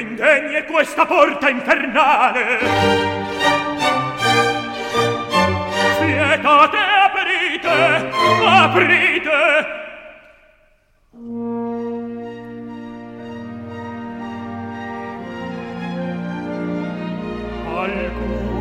indegne questa porta infernale. Spietate, aprite, aprite. Alcun